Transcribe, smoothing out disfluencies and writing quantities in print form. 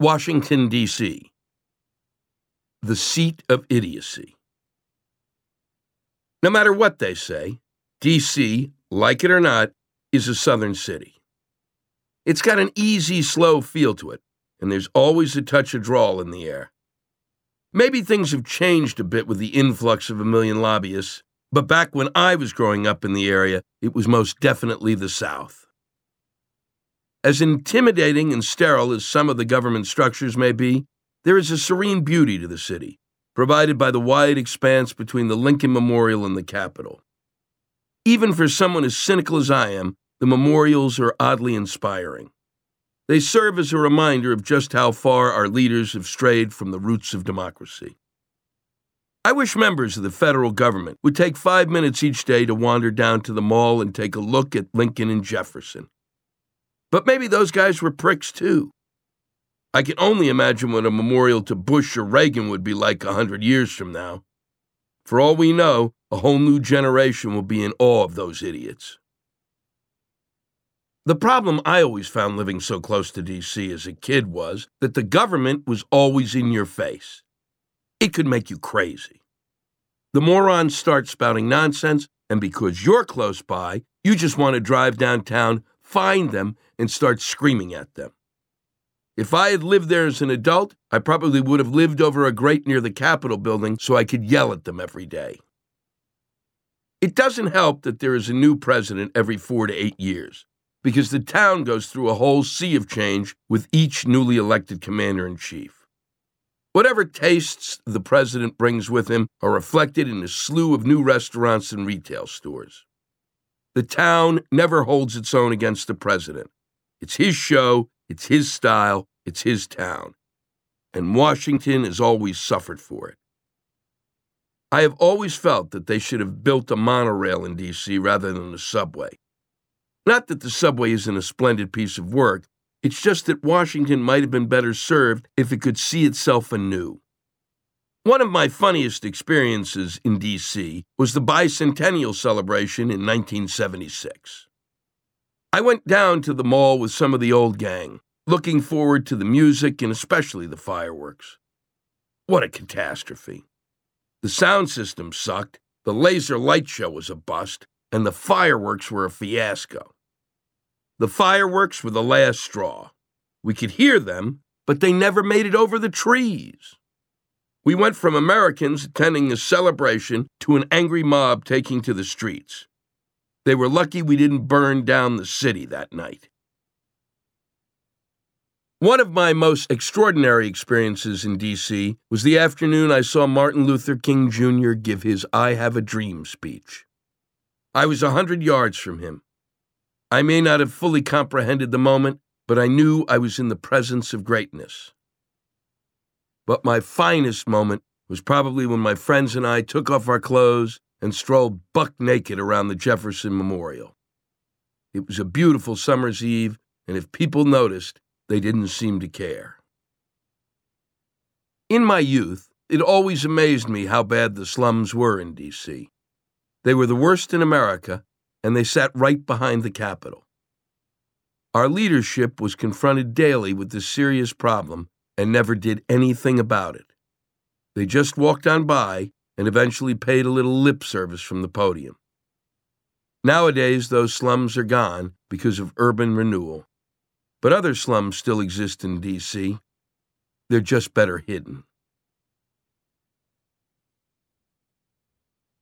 Washington, D.C., the seat of idiocy. No matter what they say, D.C., like it or not, is a southern city. It's got an easy, slow feel to it, and there's always a touch of drawl in the air. Maybe things have changed a bit with the influx of a million lobbyists, but back when I was growing up in the area, it was most definitely the South. As intimidating and sterile as some of the government structures may be, there is a serene beauty to the city, provided by the wide expanse between the Lincoln Memorial and the Capitol. Even for someone as cynical as I am, the memorials are oddly inspiring. They serve as a reminder of just how far our leaders have strayed from the roots of democracy. I wish members of the federal government would take 5 minutes each day to wander down to the mall and take a look at Lincoln and Jefferson. But maybe those guys were pricks too. I can only imagine what a memorial to Bush or Reagan would be like 100 years from now. For all we know, a whole new generation will be in awe of those idiots. The problem I always found living so close to D.C. as a kid was that the government was always in your face. It could make you crazy. The morons start spouting nonsense, and because you're close by, you just want to drive downtown, find them, and start screaming at them. If I had lived there as an adult, I probably would have lived over a grate near the Capitol building so I could yell at them every day. It doesn't help that there is a new president every 4 to 8 years, because the town goes through a whole sea of change with each newly elected commander-in-chief. Whatever tastes the president brings with him are reflected in a slew of new restaurants and retail stores. The town never holds its own against the president. It's his show, it's his style, it's his town. And Washington has always suffered for it. I have always felt that they should have built a monorail in D.C. rather than a subway. Not that the subway isn't a splendid piece of work, it's just that Washington might have been better served if it could see itself anew. One of my funniest experiences in D.C. was the bicentennial celebration in 1976. I went down to the mall with some of the old gang, looking forward to the music and especially the fireworks. What a catastrophe. The sound system sucked, the laser light show was a bust, and the fireworks were a fiasco. The fireworks were the last straw. We could hear them, but they never made it over the trees. We went from Americans attending a celebration to an angry mob taking to the streets. They were lucky we didn't burn down the city that night. One of my most extraordinary experiences in D.C. was the afternoon I saw Martin Luther King Jr. give his I Have a Dream speech. I was 100 yards from him. I may not have fully comprehended the moment, but I knew I was in the presence of greatness. But my finest moment was probably when my friends and I took off our clothes and strolled buck naked around the Jefferson Memorial. It was a beautiful summer's eve, and if people noticed, they didn't seem to care. In my youth, it always amazed me how bad the slums were in D.C. They were the worst in America, and they sat right behind the Capitol. Our leadership was confronted daily with this serious problem and never did anything about it. They just walked on by and eventually paid a little lip service from the podium. Nowadays, those slums are gone because of urban renewal. But other slums still exist in D.C. They're just better hidden.